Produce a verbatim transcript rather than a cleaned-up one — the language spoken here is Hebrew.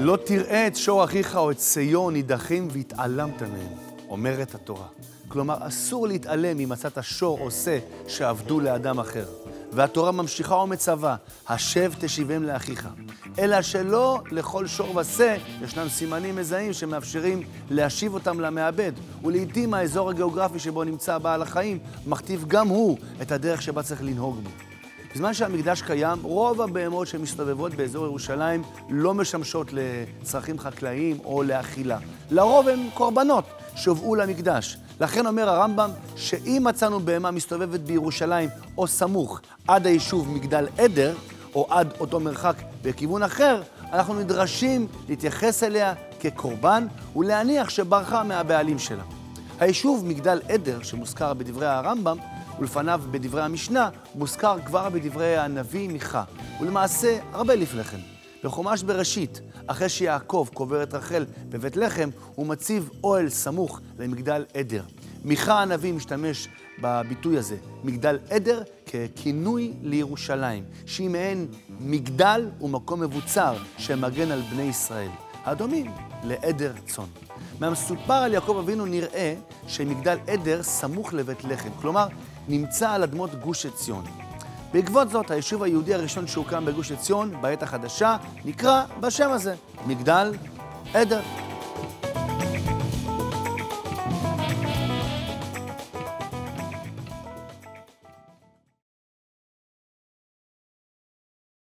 לא תראה את שור אחיך או את שיו נידחים והתעלמת מהם, אומרת התורה. כלומר, אסור להתעלם ממצאת שור או שא שעבדו לאדם אחר. והתורה ממשיכה ומצווה, השב תשיבם לאחיך. אלא שלא לכל שור ושא ישנם סימנים מזהים שמאפשרים להשיב אותם למעבד, ולעיתים האזור הגיאוגרפי שבו נמצא בעל החיים מכתיב גם הוא את הדרך שבה צריך לנהוג בו. בזמן שהמקדש קיים, רוב הבהמות שמסתובבות באזור ירושלים לא משמשות לצרכים חקלאיים או לאכילה. לרוב הן קורבנות שהובאו למקדש. לכן אומר הרמב"ם שאם מצאנו בהמה מסתובבת בירושלים או סמוך עד היישוב מגדל עדר, או עד אותו מרחק בכיוון אחר, אנחנו נדרשים להתייחס אליה כקורבן ולהניח שברחה מהבעלים שלה. היישוב מגדל עדר, שמוזכר בדברי הרמב"ם, ולפניו בדברי המשנה, מוזכר כבר בדברי הנביא מיכה, ולמעשה הרבה לפני כן. בחומש בראשית, אחרי שיעקב קובר את רחל בבית לחם, הוא מציב אוהל סמוך למגדל עדר. מיכה הנביא משתמש בביטוי הזה, מגדל עדר, ככינוי לירושלים, שהיא מעין מגדל ומקום מבוצר שמגן על בני ישראל, הדומים לעדר צאן. מהמסופר על יעקב אבינו נראה שמגדל עדר סמוך לבית לחם, כלומר נמצא על אדמות גוש עציון. בעקבות זאת, היישוב היהודי הראשון שהוקם בגוש עציון בעת החדשה נקרא בשם הזה, מגדל עדר.